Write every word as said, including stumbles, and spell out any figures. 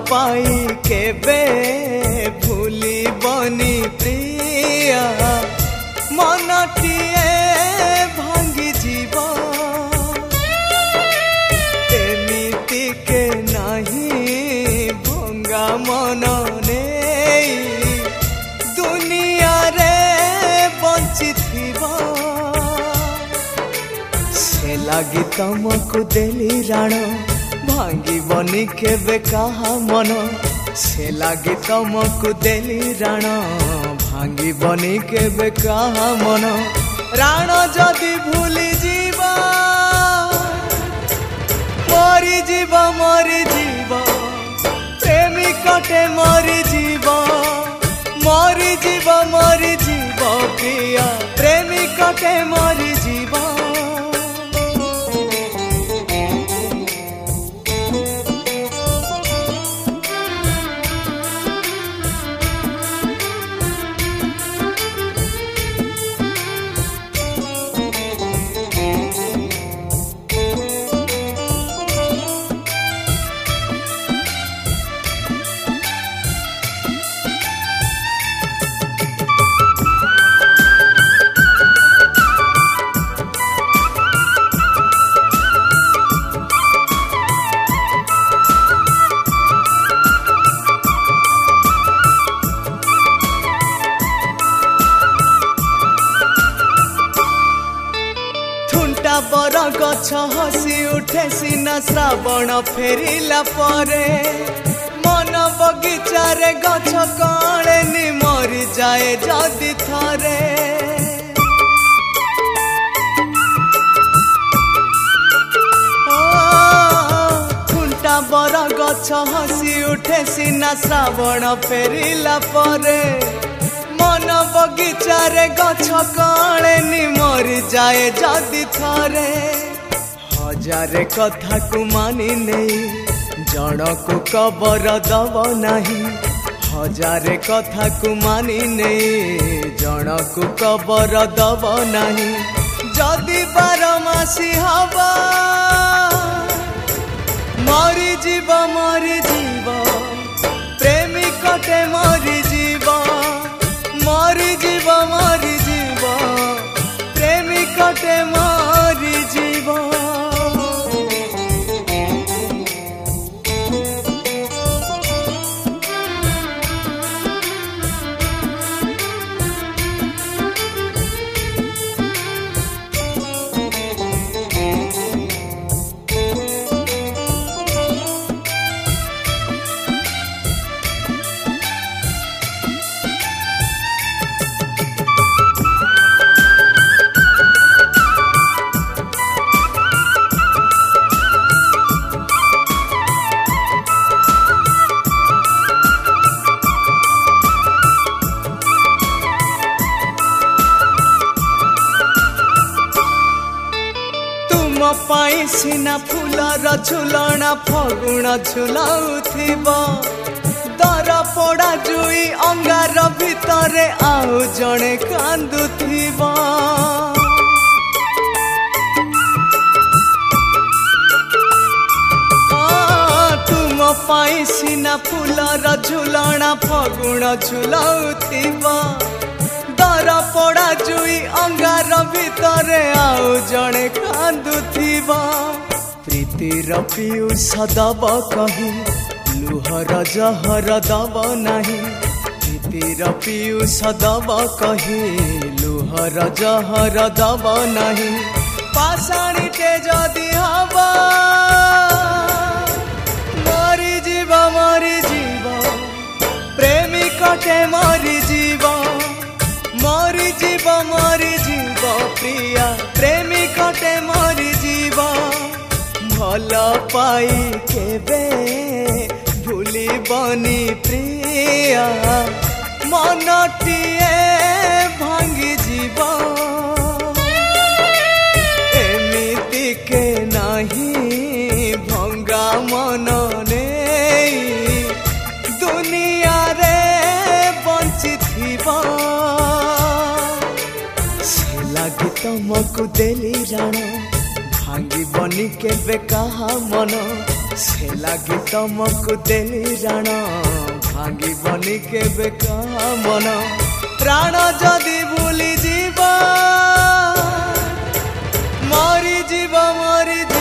पाई केबे भूलिबनी प्रिया मनटिए भांगी जीव एमिति के नहीं भंगा मन नहीं दुनिया रे बंची थिबा से लगी तुमको देली राण भांगी बनी केबे कहा मन से लगी तुमको देली राण भांगी बनी केबे कहा मन राण जदि भूली जीवा मरी जीव मरी जीव प्रेमिकटे मरी जीव मरी जीव मरी जीव प्रिया प्रेमिकटे मरी जीव बर गछ हसी उठे सीना श्रावण फेरिला परे मन बगीचा रे गछ कणे नि मरी जाए जदि थरे खुंटा बर गछ हसी उठे सीना श्रावण फेरिला परे मन बगीचा रे गछ कणे नि मरी जाए जदि थरे हजारे कथा को मानी नहीं जन को कबर दब नहीं हजारे कथा को मानी नहीं जन को कबर दब नहीं जदि बारमासी हवा मरी जीव मरी जीव प्रेमिकटे मरी जीव मरी जीव मरी जीव प्रेमिकटे मरी जीव पाई सीना फूलर झुलना फगुण झुलाउथिब दर पोड़ा जुई अंगार भितरे आउ जणे कांदुथिब तुम पाई सीना फूलर झुलना फगुण झुलाउथिब दर पोड़ा जुई अंगार भितरे आउ जणे कांदुथिब प्रीतिर पीयूष दब कही लुहर जहर दब नहीं प्रीतिर पीयूष दब कही लुहर जहर दब नहीं पाषाणी ते जदि हवा मरी जीव मरी जीव प्रेमिकटे मरी जीव मरी जीव मरी जीव प्रिया प्रेमिकटे मरी जीव भल पाई केबे भूलिबनी प्रिया मनटिए भांगी जीव एमिति के नहीं भंगा मन नहीं दुनिया रे बंची थिबा लगी तुमको देली राण भांगी बनी केबे कहा मन से लगी तुमको देली राण भांगीबनी केबे कहा मन प्राण जदि भूली जीव मरी जीव मरी